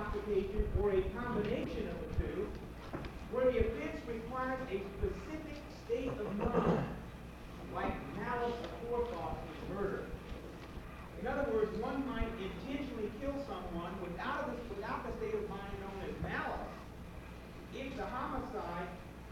intoxication, or a combination of the two, where the offense requires a specific state of mind, like malice aforethought in murder. In other words, one might intentionally kill someone without the state of mind known as malice, if the homicide,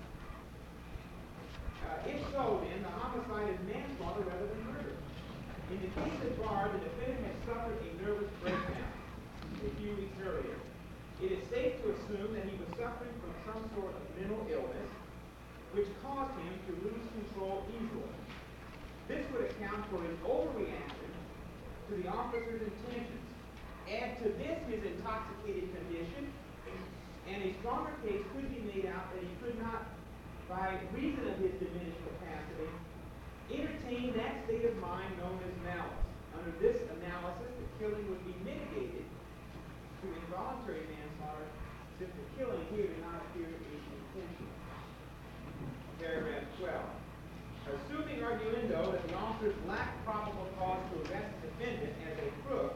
if so, then the homicide is manslaughter rather than murder. In the case of Barr, the defendant had suffered a nervous breakdown a few weeks earlier. It is safe to assume that he was suffering from some sort of mental illness, which caused him to lose control easily. This would account for his overreaction to the officer's intentions. Add to this his intoxicated condition, and a stronger case could be made out that he could not, by reason of his diminished capacity, entertain that state of mind known as malice. Under this analysis, the killing would be mitigated to involuntary manslaughter, since the killing here did not appear to be intentional. Paragraph 12. Assuming arguendo that the officers lacked probable cause to arrest the defendant as a crook,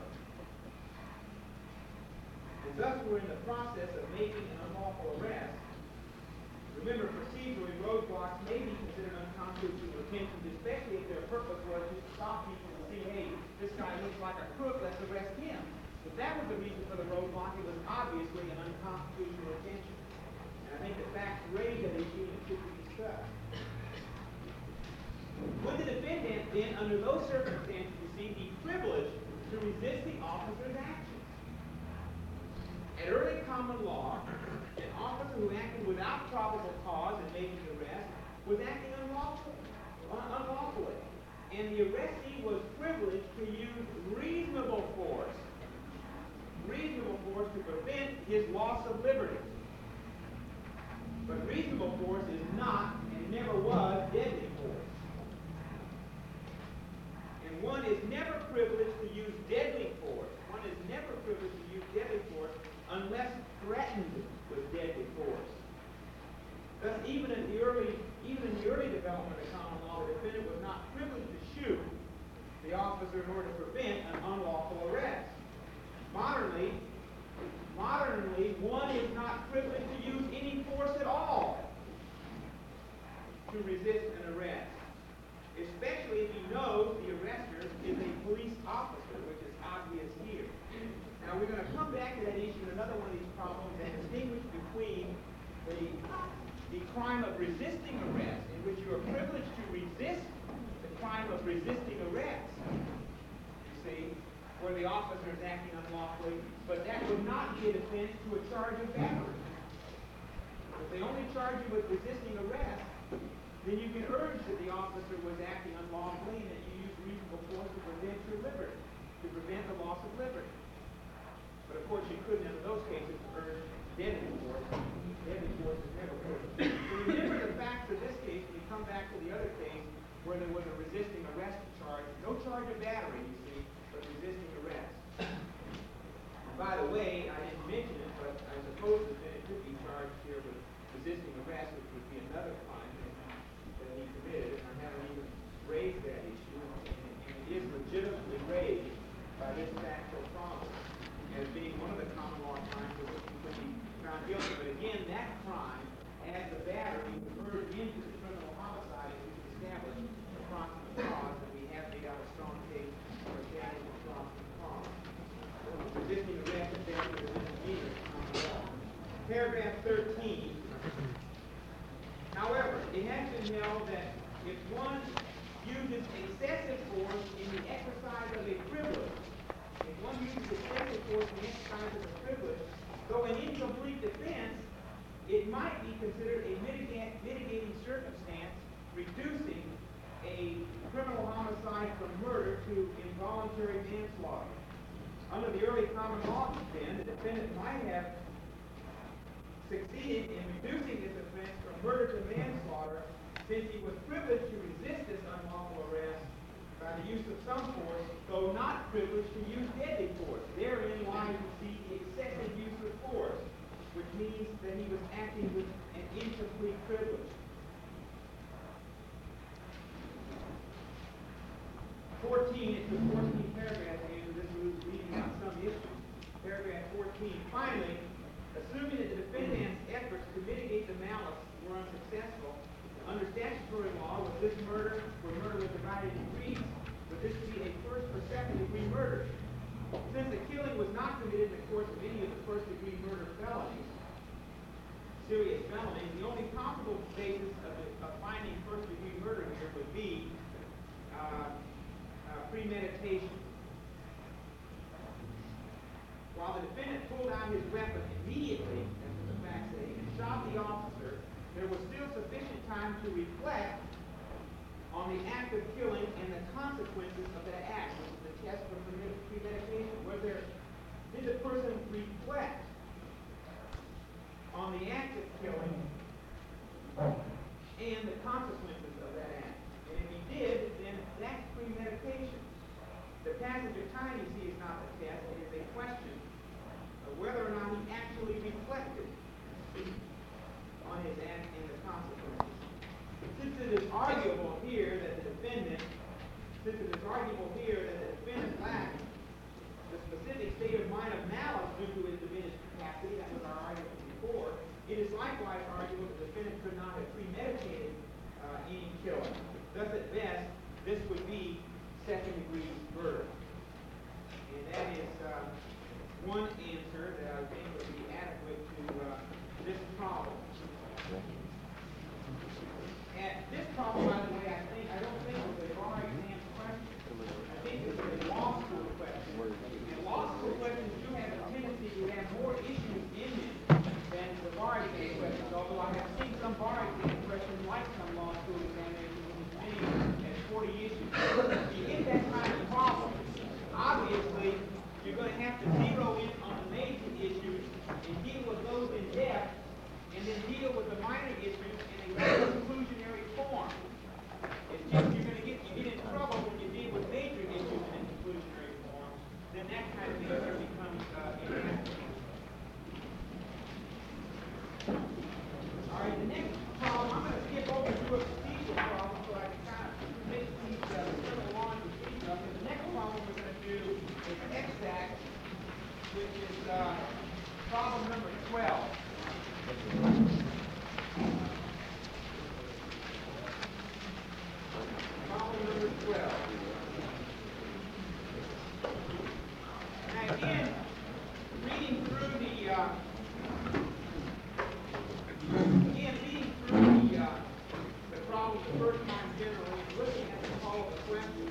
and thus were in the process of making an unlawful arrest, remember, procedurally, roadblocks may be considered unconstitutional detentions, especially if their purpose was just to stop people to see, hey, this guy looks like a crook, let's arrest him. If that was the reason for the roadblock, it was obviously an unconstitutional detention. And I think the facts raise that issue and it should be discussed. Would the defendant then, under those circumstances, you see, be privileged to resist the officer's actions? At early common law, an officer who acted without probable cause in making the arrest was acting unlawfully. And the arrestee was privileged to use reasonable force to prevent his loss of liberty. But reasonable force is not, and never was, deadly force. And one is never privileged to use deadly force. One is never privileged to use deadly force unless threatened with deadly force. Thus, even in the early development of common law, the defendant was not privileged to shoot the officer in order to prevent an unlawful arrest. Modernly, one is not privileged to use any force at all to resist an arrest, especially if he knows the arrestor is a police officer, which is obvious here. Now, we're going to come back to that issue in another one of these problems and distinguish between the crime of resisting arrest, in which you are privileged to resist the crime of resisting arrest, you see, where the officer is acting unlawfully, but that would not be a defense to a charge of battery. If they only charge you with resisting arrest, then you can urge that the officer was acting unlawfully and that you used reasonable force to prevent your liberty, to prevent the loss of liberty. But of course, you couldn't, in those cases, urge deadly force. Deadly force is never good. So remember the facts of this case when you come back to the other case where there was a resisting arrest charge. No charge of battery, you see, but resisting arrest. And by the way, I didn't mention it, but I suppose that it could be charged here with resisting arrest, which would be another crime that he committed. And I haven't even raised that issue, and it is legitimately raised by this factual problem as being one of the common law crimes for which he could be found guilty. But again, that crime, as the battery, referred into the criminal homicide, if we can establish the proximate cause, and we have made out a strong case for establishing the proximate cause. Resisting arrest and deadly misdemeanor is common law. Paragraph 13. However, it has been held that if one uses excessive force in the exercise of a privilege, if one uses excessive force in the exercise of a privilege, though an incomplete defense, it might be considered a mitigating circumstance, reducing a criminal homicide from murder to involuntary manslaughter. Under the early common law, then, the defendant might have succeeded in reducing this offense from murder to manslaughter, since he was privileged to resist this unlawful arrest by the use of some force, though not privileged to use deadly force. Therein lies, you see, the excessive use of force, which means that he was acting with an incomplete privilege. 14, it's the 14th paragraph, and this was leaving out some issues. Paragraph 14. Finally, second-degree murder. Since the killing was not committed in the course of any of the first-degree murder felonies, serious felonies, the only possible basis of finding first-degree murder here would be premeditation. While the defendant pulled out his weapon immediately, as the facts say, and shot the officer, there was still sufficient time to reflect on the act of killing and the consequences of that act, which is the test for premeditation. Did the person reflect on the act of killing and the consequences of that act? And if he did, then that's premeditation. The passage of time, you see, is not a test. It is a question of whether or not he actually reflected on his act and the consequences. Since it is arguable here that the defendant lacked the specific state of mind of malice due to his diminished capacity, that was our argument before, it is likewise arguable that the defendant could not have premeditated any killing. Thus, at best, this would be second-degree murder. And that is one answer that I think would be adequate to this problem. And this problem, by the way, I don't think was a bar exam question. I think it was a law school question. And law school questions do have a tendency to have more issues in them than the bar exam questions, although I have seen some bar exam questions like some law school examinations with as many as 40 issues. If you get that kind of problem, obviously you're going to have to zero in on the major issues and deal with those in depth, and then deal with the minor issues in a rather conclusionary form. It's just you get in trouble when you deal with major issues in a conclusionary form, then that kind of answer becomes inadequate. All right, the next problem, I'm going to skip over to a procedural problem so I can kind of make these criminal law and procedural. The next problem we're going to do is exact, which is problem number 12. Problem number 12. Now again, reading through the problem the first time generally, looking at the call of the question,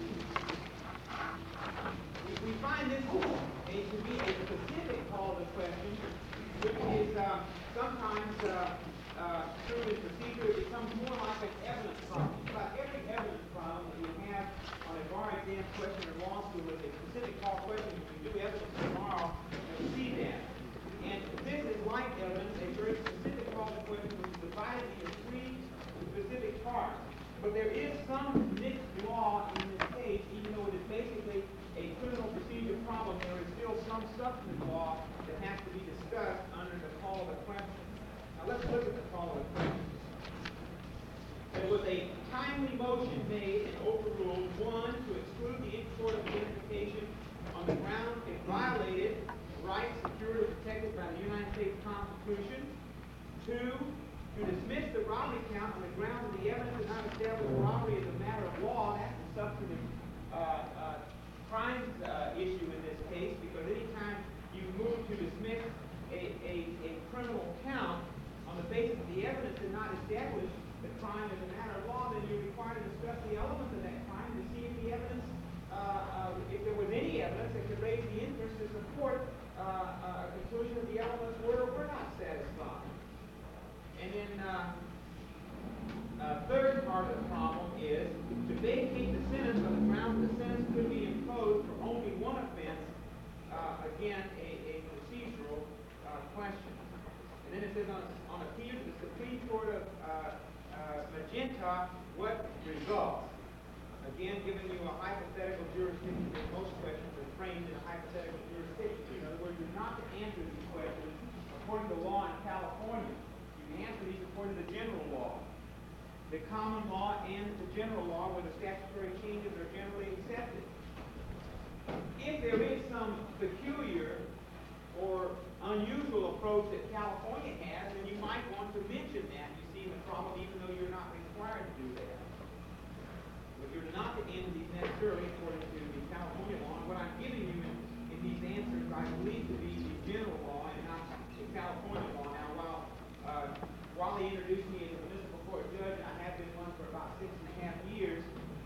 we find this to be a specific call to question, which is sometimes through this procedure it becomes more like an evidence problem. About every evidence problem that you have on a bar exam question or law school is a specific call question. If you do evidence tomorrow, you'll see that. And this is like evidence, a very specific call to question which is divided into three specific parts. But there is some mixed law in this case, even though it is basically a criminal procedure problem, there is still some substantive law that has to be discussed under the call of the question. Now let's look at the call of the question. There was a timely motion made and overruled, 1, to exclude the import of identification on the ground it violated rights secured or protected by the United States Constitution. 2, to dismiss the robbery count on the ground that the evidence did not establish robbery as a matter of law. That's the substantive crimes issue in this case, because anytime you move to dismiss a criminal count on the basis that the evidence did not establish the crime as a matter of law, then you're required to discuss the elements of that crime to see if the evidence, if there was any evidence that could raise the interest to support a conclusion that the elements were or were not satisfied. And then third part of the problem is to vacate the sentence on the grounds that the sentence could be imposed for only one offense, again, a procedural question. And then it says on appeal to the Supreme Court of Magenta, what results? Again, giving you a hypothetical jurisdiction, because most questions are framed in a hypothetical jurisdiction. In other words, you're not to answer these questions according to law in California. You answer these according to the general law. The common law and the general law, where the statutory changes are generally accepted. If there is some peculiar or unusual approach that California has, then you might want to mention that. You see the problem, even though you're not required to do that. But you're not to end these necessarily according to the California law. And I believe to be the general law and not the California law. Now, while they introduced me as a municipal court judge, and I have been one for about 6.5 years,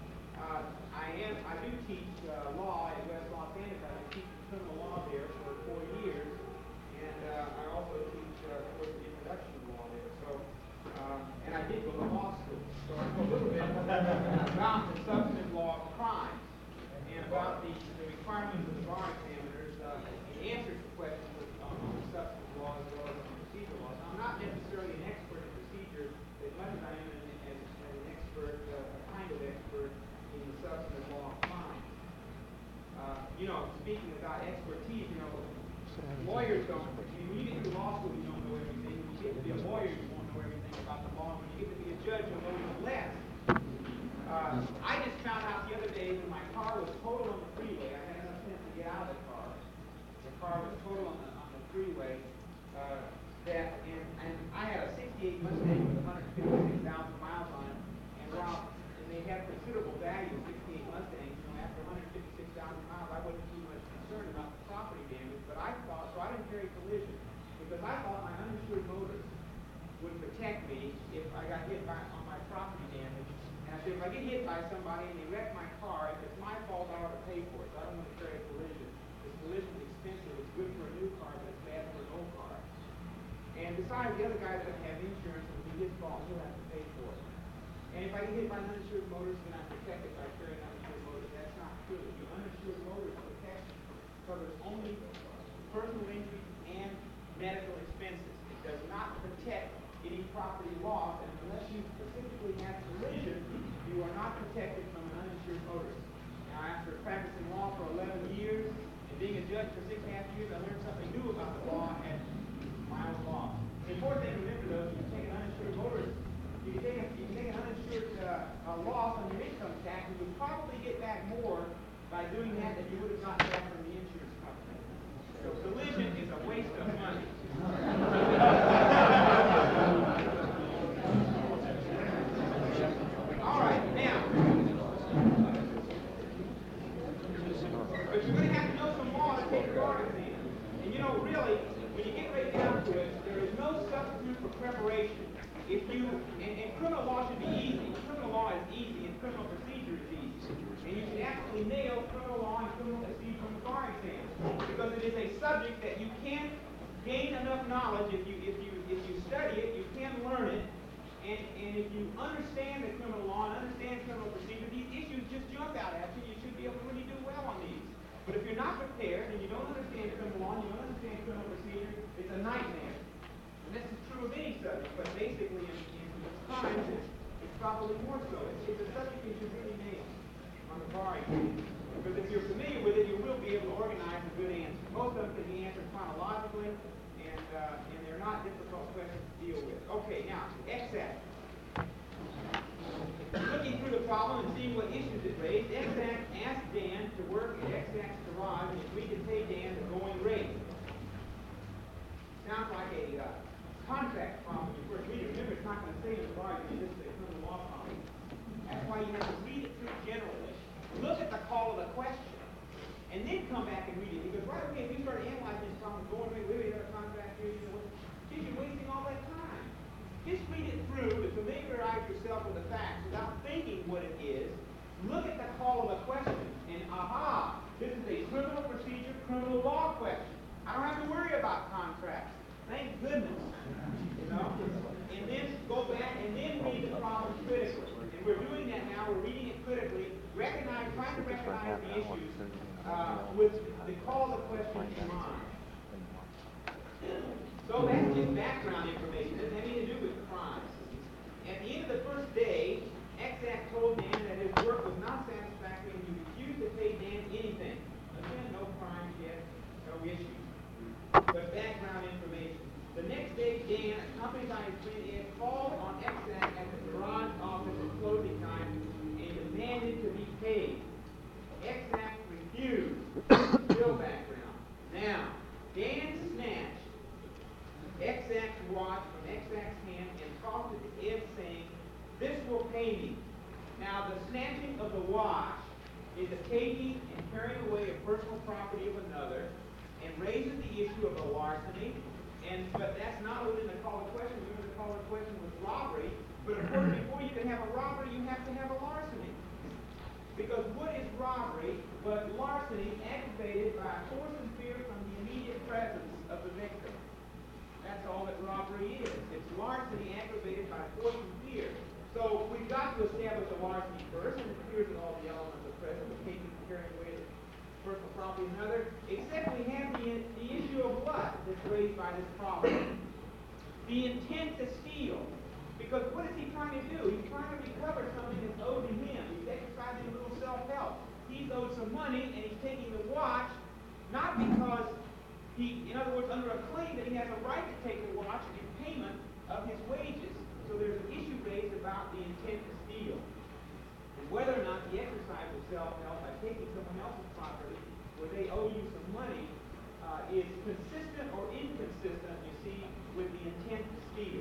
I do teach law at West Los Angeles. I've been teaching criminal law there for 4 years, and I also teach course of introduction to law there. So, and I did go to law school, so I know a little bit about the substantive law of crime and about the requirements of the bar examiners in answers to questions on the substantive law as well as on procedural law. Now, I'm not necessarily an expert in procedure as much as I am as an expert, a kind of expert in the substantive law of crime. Speaking about expertise, lawyers don't, when you get to law school, you don't know everything. When you get to be a lawyer, you won't know everything about the law. When you get to be a judge, you'll know even less. I just found out the other day when my car was totaled on the freeway. I had enough sense to get out of the car. The car was totaled on the freeway. And I had a 68 Mustang with 156,000 miles on it. And they have considerable value, 68 Mustangs. After 156,000 miles, I wasn't too much concerned about the property damage. But I thought, so I didn't carry collision because I thought my uninsured motorist would protect me if I got hit on my property damage. And I said, if I get hit by somebody and they wreck my car, if it's my fault, I ought to pay for it. So I don't want to carry a collision. Because collision is expensive. It's good for a new car, but it's bad for an old car. And besides, the other guy doesn't have insurance, and if it's his fault, he'll have to pay for it. And if I get hit by an uninsured motorist, then I'm protected by carrying an uninsured motorist. That's not true. The uninsured motorist protection covers only personal injury and medical expenses. It does not protect any property loss, and unless you specifically have collision, you are not protected from an uninsured motorist. Now, after practicing law for 11 years and being a judge for 6.5 years, I learned something new about the law at my own law. The important thing to remember, though, is you can take an uninsured motorist, you can take an uninsured loss on your income tax, and you'll probably get back more by doing that than you would have gotten back from the insurance company. So collision is a waste of money. All right, now, but you're going to have to know some law to take your bar exam. And really, when you get right down to it, there is no substitute for preparation. And criminal law should be easy. Criminal law is easy, and criminal procedure is easy. And you should actually nail criminal law and criminal procedure from the bar exam, because it is a subject that you can't gain enough knowledge. If you study it, you can learn it. And if you understand the criminal law and understand criminal procedure, these issues just jump out at you. You should be able to really do well on these. But if you're not prepared and you don't understand criminal law and you don't understand criminal procedure, it's a nightmare. And this is true of any subject, but basically in crimes, it's probably more so. It's a subject you should really nail on the bar exam. Because if you're familiar with it, you will be able to organize a good answer. Most of them can be answered chronologically, and they're not difficult questions to deal with. Okay, now, X-Act. Looking through the problem and seeing what issues it raised, X-Act asked Dan to work at X-Act's garage and agreed to pay Dan the going rate. Sounds like a contract problem when you first read it. Remember, it's not going to say in the bar, this is a criminal law problem. That's why you have to read it through generally. Look at the call of the question, and then come back and read it. Because right away, if you start analyzing this problem, going, wait, a contract here, you're wasting all that time. Just read it through to familiarize yourself with the facts without thinking what it is. Look at the call of the question, and aha, this is a criminal procedure, criminal law question. I don't have to worry about contracts. Thank goodness. And then go back and then read the problem critically. And we're doing that now. We're reading it critically, trying to recognize the issues with the call of the question in mind. So that's just background information. It doesn't have anything to do with crimes. At the end of the first day, X-Act told Dan that his work was not satisfactory and he refused to pay Dan anything. Again, no crimes yet, no issues. But background information. The next day, Dan, accompanied by his friend Ed, called on X-Act at the garage office at closing time and demanded to be paid. X-Act refused. Still background. Now, Dan snatched X-Act's watch from X-Act's hand and tossed it to Ed, saying, "This will pay me." Now, the snatching of the watch is the taking and carrying away of personal property of another and larceny, but that's not within the call to question. Remember, the call to question was robbery. But of course, before you can have a robbery, you have to have a larceny. Because what is robbery but larceny aggravated by force and fear from the immediate presence of the victim? That's all that robbery is. It's larceny aggravated by force and fear. So we've got to establish a larceny first, and it appears that all the elements are present, the taking, carrying away the personal property of another, except we have the issue of what that's raised by this problem? The intent to steal. Because what is he trying to do? He's trying to recover something that's owed to him. He's exercising a little self-help. He's owed some money, and he's taking the watch, not because in other words, under a claim that he has a right to take the watch in payment of his wages. So there's an issue raised about the intent to steal. And whether or not the exercise of self-help by taking someone else's property where they owe you some money is consistent or inconsistent, you see, with the intent to steal.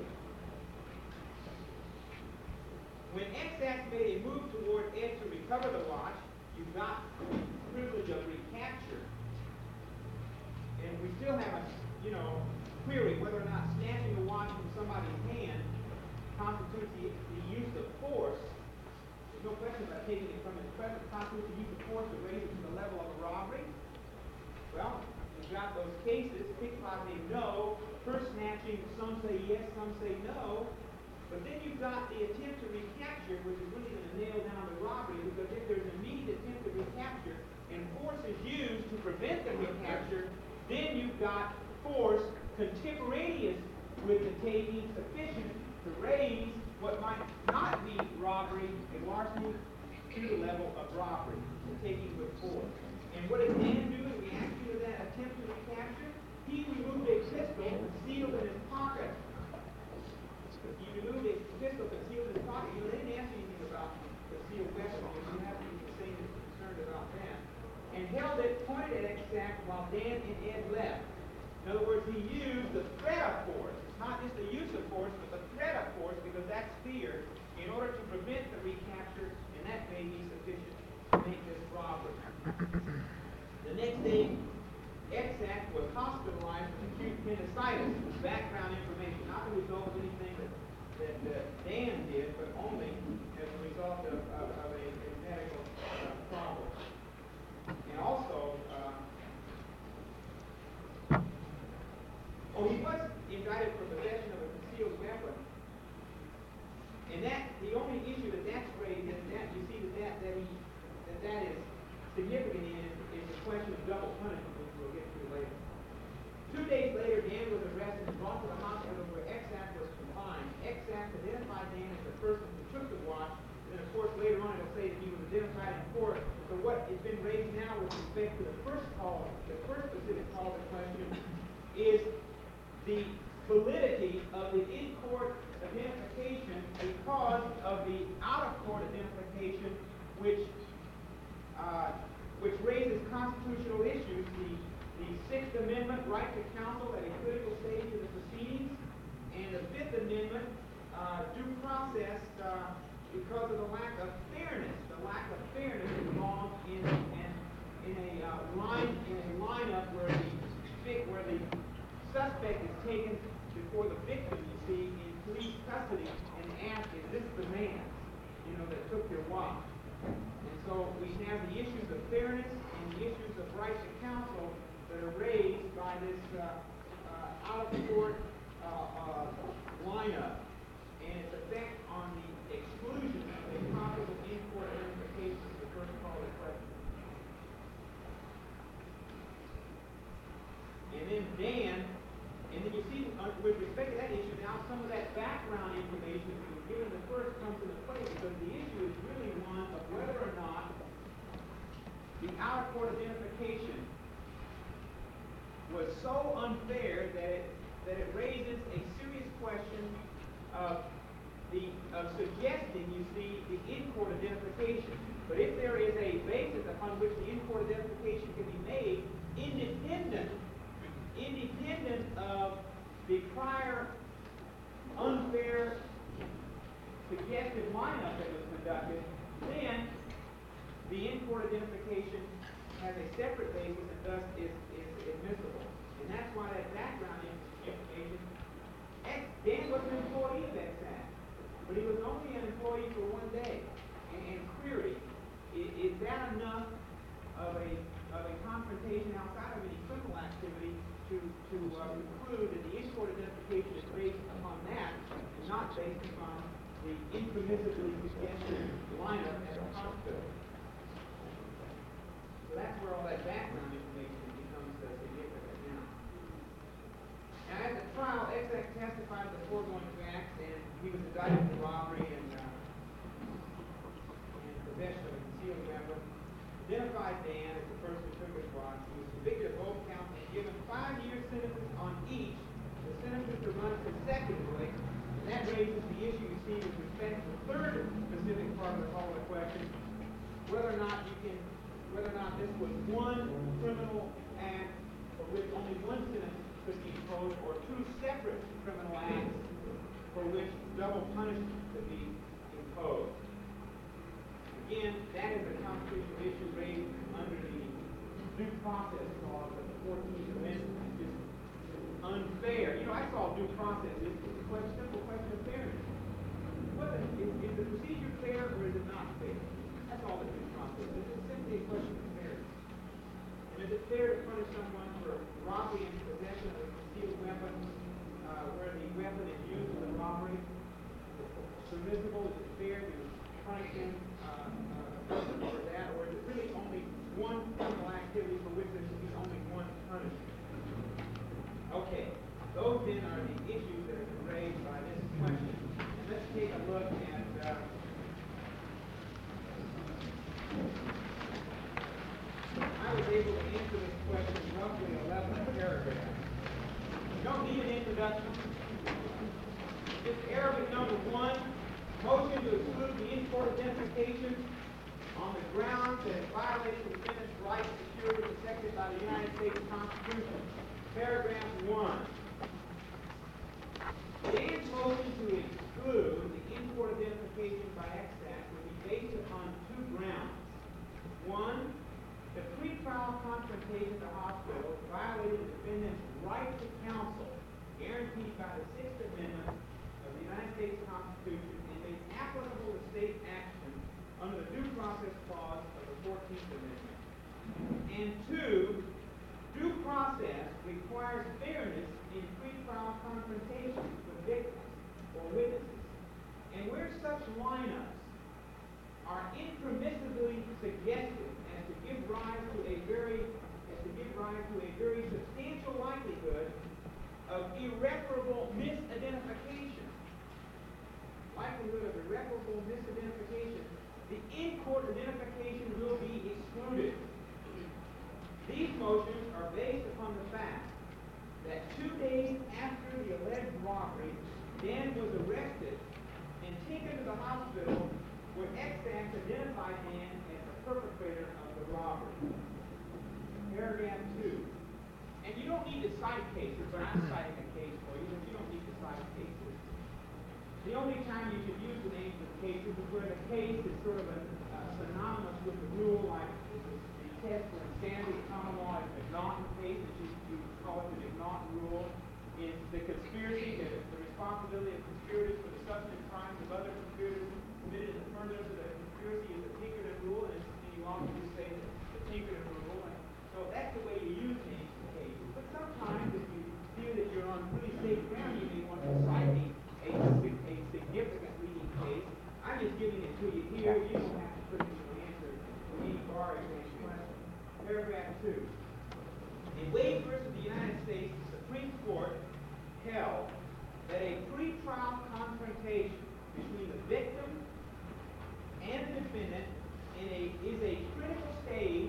When X-Act made a move toward Ed to recover the watch, you got the privilege of recapture. And we still have a, query whether or not snatching a watch from somebody's hand constitutes the use of force. There's no question about taking it from his presence constitutes the use of force to raise it to the level of a robbery. Well, we've got those cases, pickpocketing, no. First snatching, some say yes, some say no. But then you've got the attempt to recapture, which is really going to nail down the robbery, because if there's an immediate attempt to recapture and force is used to prevent the recapture, then you've got force contemporaneous with the taking sufficient to raise what might not be robbery and larceny to the level of robbery, the taking with force. And what did Dan do in reaction to that attempt to recapture? He removed a pistol concealed in his pocket. He removed a pistol concealed in his pocket. They didn't ask anything about concealed weapons. You have to be concerned about that. And held it pointed at X-Act while Dan and Ed left. In other words, he used the threat of force. It's not just the use of force, but the threat of force, because that's fear, in order to prevent the recapture, and that may be sufficient to make this robbery. The next day, X-Act was hospitalized with acute appendicitis. Background information, not the result of anything that Dan did, but only as a result of a medical problem. And also, he was indicted for possession of a concealed weapon. And the only issue that's raised is that you see that is significant is the question of double punishment, which we'll get to later. 2 days later, Dan was arrested and brought to the hospital where X-Act was confined. X-Act identified Dan as the person who took the watch. And of course, later on, it'll say that he was identified in court. So what has been raised now with respect to the first specific call to question is the validity of the in-court identification because of the out-of-court identification, which raises constitutional issues. The Sixth Amendment, right to counsel at a critical stage in the proceedings, and the Fifth Amendment, due process, because of the lack of fairness. The lack of fairness involved in a lineup where the suspect is taken before the victim, you see, in police custody and asked, is this the man, that took your watch? And so we have the issues of fairness and the issues of right to counsel that are raised by this out-of-court lineup and its effect on the exclusion of a possible in-court identification of the first call to question. And then you see, with respect to that issue, now some of that background information that was given the first comes into play, because the issue is really one of whether or not the out-of-court identification was so unfair that it raises a serious question of suggesting, you see, the in-court identification. But if there is a basis upon which the in-court identification can be made, independent of the prior unfair suggestive lineup that was conducted, then the in-court identification has a separate basis and thus is admissible. And that's why that background information, Dan was an employee of XAC, but he was only an employee for 1 day. And query, is that enough of a confrontation outside of any criminal activity to conclude that the in-court identification is based upon that and not based upon the impermissibly suggested lineup at the hospital? So that's where all that background information becomes significant now. Now, at the trial, XAC testified to the foregoing facts, and he was indicted for robbery and possession of a concealed weapon. Identified Dan as the person who took his watch. He was convicted of both counts and given 5-year sentences on each. The sentences to run consecutively. And that raises the issue you see with respect to the third specific part of the following question, whether or not this was one criminal act for which only one sentence could be imposed, or two separate criminal acts for which double punishment could be imposed. Again, that is a constitutional issue raised under the due process clause of the 14th Amendment. It's just unfair. You know, I saw due process. It's a simple question of fairness. Is the procedure fair or is it not fair? That's all the due process is. It's simply a question of fairness. And is it fair to punish someone for robbery and possession of a concealed weapon where the weapon is used in the robbery? Permissible? Is it fair to punish him for that, or is it really only one criminal activity for which there should be only one punishment? Okay, those then are the issues that have been raised by this question. And let's take a look at I was able to answer this question in roughly 11 paragraphs. You don't need an introduction. It's Arabic number 1, motion to exclude the in-court identification on the grounds that it violates the defendant's rights securely protected by the United States Constitution. Paragraph 1. Dan's motion to exclude the in-court identification by XAC would be based upon 2 grounds. 1, the pre-trial confrontation at the hospital violated the defendant's right to counsel, guaranteed by the 6th Amendment of the United States Constitution, and made applicable to state action under the due process clause of the 14th Amendment. And 2, due process requires fairness in pre-trial confrontations with victims or witnesses. And where such lineups are impermissibly suggested as to give rise to a very substantial likelihood of irreparable misidentification. Likelihood of irreparable misidentification. The in-court identification will be excluded. These motions are based upon the fact that 2 days after the alleged robbery, Dan was arrested and taken to the hospital where XAC identified Dan as the perpetrator of the robbery. Paragraph 2. And you don't need to cite cases, but I'm citing a case for you, but you don't need to cite cases. The only time you should use the names of cases is where the case is sort of synonymous with the rule, like the test for insanity common law is the McNaughton case, that you call it the McNaughton rule. Is the conspiracy, the responsibility of conspirators for the substantive crimes of other conspirators committed in the furtherance of the conspiracy is the Pinkerton rule, and you often just say the Pinkerton rule. And so that's the way you use names in cases. But sometimes if you feel that you're on pretty safe ground, you may want to cite a significant leading case. I'm just giving it to you here. You don't have to put it in your answer for any bar exam question. Paragraph 2. In Wade versus the United States, the Supreme Court held that a pretrial confrontation between the victim and the defendant is a critical stage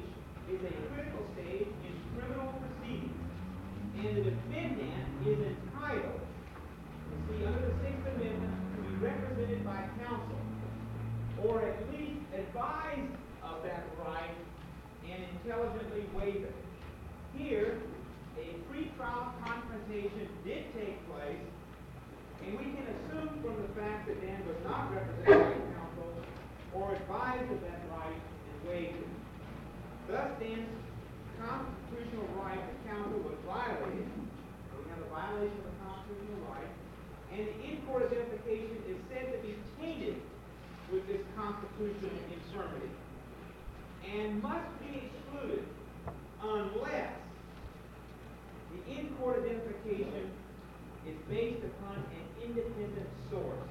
in criminal proceedings, and the defendant is entitled, under the 6th Amendment, to be represented by counsel, or at least advised of that right and intelligently waive it. Here, a pretrial confrontation did take place, and we can assume from the fact that Dan was not represented by counsel or advised of that right and waived it. Thus, Dan's constitutional right to counsel was violated, so we have a violation of the constitutional right, and the in-court identification is said to be tainted with this constitutional infirmity, and must be excluded unless the in-court identification is based upon an independent source.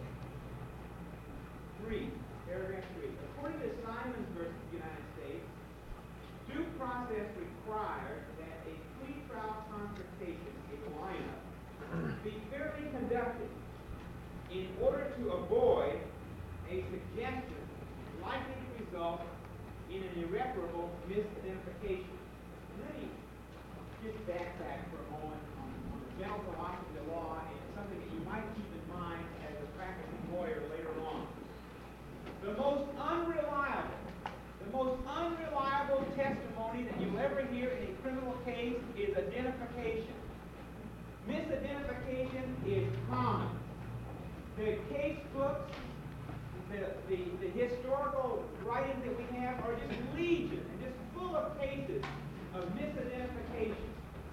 3, paragraph 3. According to Simons versus United States, due process requires that a pretrial confrontation, a lineup, be fairly conducted in order to avoid a suggestion likely to result in an irreparable misidentification. And let me just backtrack for a moment on the general philosophy of law, and it's something that you might keep in mind as a practicing lawyer later on. The most unreliable testimony that you'll ever hear in a criminal case is identification. Misidentification is common. The case books, the historical writings that we have are just legion and just full of cases of misidentification.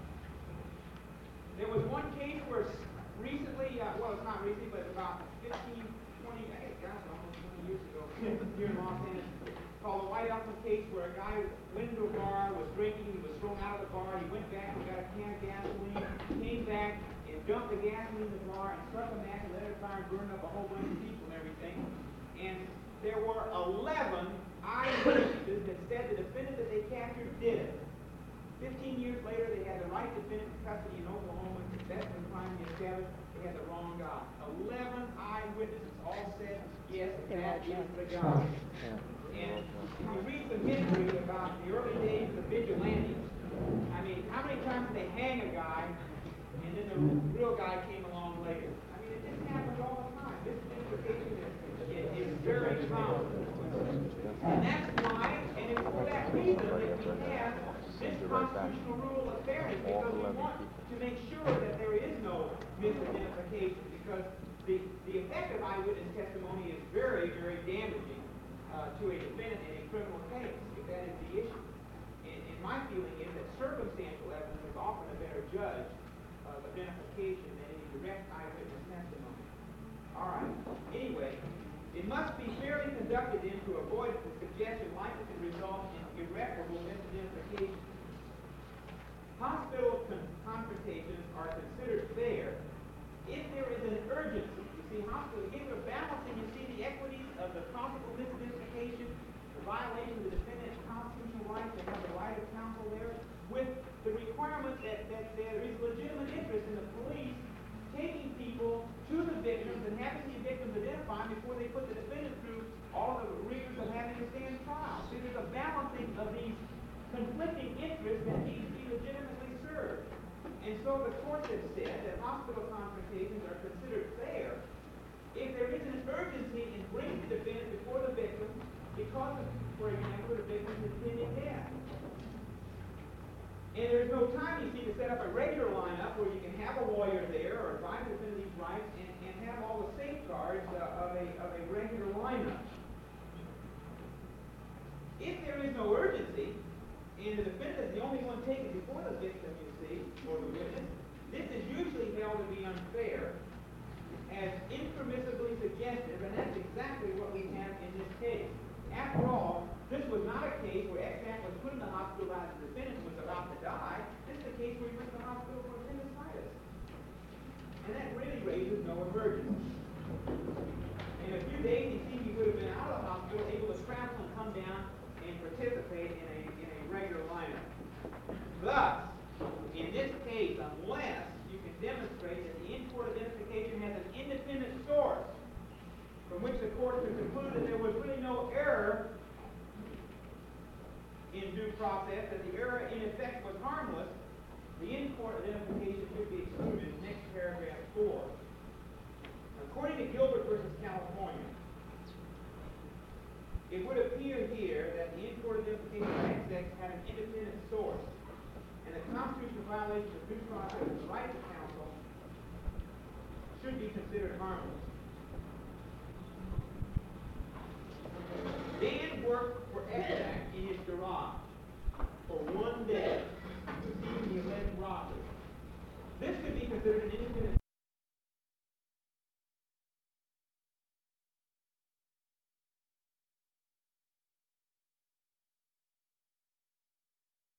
There was one case where recently, well, it's not recently, but about 15, 20, I guess almost 20 years ago, here in Los Angeles, called the White Elephant case, where a guy went into a bar, was drinking, he was thrown out of the bar, he went back and got a can of gasoline, came back and dumped the gasoline in the bar and struck a match and let it fire and burned up a whole bunch of people and everything. And there were 11 eyewitnesses that said the defendant that they captured did it. 15 years later, they had the right defendant in custody in Oklahoma. That's when crime was established. They had the wrong guy. 11 eyewitnesses all said, yes, that is the guy. And if you read some history about the early days of the vigilantes, I mean, how many times did they hang a guy, and then the real guy came along later? I mean, it just happens all the time. This implication is very common. And that's why, and it's for that reason that we have this constitutional rule of fairness, because we want to make sure that there is no misidentification, because the effect of eyewitness testimony is very, very damaging to a defendant in a criminal case, if that is the issue. And my feeling is that circumstantial evidence is often a better judge of identification than any direct eyewitness testimony. All right. Anyway, it must be fairly conducted in to avoid the suggestion likely to result in irreparable misidentification. Hospital confrontations are considered fair if there is an urgency. You see, hospital, again, we're balancing, you see, the equities of the possible misidentification, the violation of the defendant's constitutional right to have the right of counsel there, with the requirement that there is legitimate interest in the police taking people to the victims and having the victims identified before they put the defendant through all the rigors of having to stand trial. See, there's a balancing of these conflicting interests that need to be legitimately served. And so the courts have said that hospital confrontations are considered fair if there is an urgency in bringing the defendant before the victim because of, for example, the victim's impending death. And there's no time, you see, to set up a regular lineup where you can have a lawyer there or advise the defendant these rights and have all the safeguards of a regular lineup. If there is no urgency, and the defendant is the only one taken before the victim, you see, or the witness, this is usually held to be unfair, as impermissibly suggestive, and that's exactly what we have in this case. After all, this was not a case where X-Man was put in the hospital as the defendant was about to die. This is a case where he went to the hospital for appendicitis. And that really raises no emergency. In a few days, he would have been out of the hospital, able to travel and come down and participate in a regular lineup. Thus, in this case, unless you can demonstrate that the in-court identification has an independent source from which the court could conclude that there was really no error in due process, that the error in effect was harmless, the in-court identification should be excluded. Next paragraph 4. According to Gilbert versus California, it would appear here that the in-court identification of XX had an independent source, and the constitutional violation of due process of the right to counsel should be considered harmless.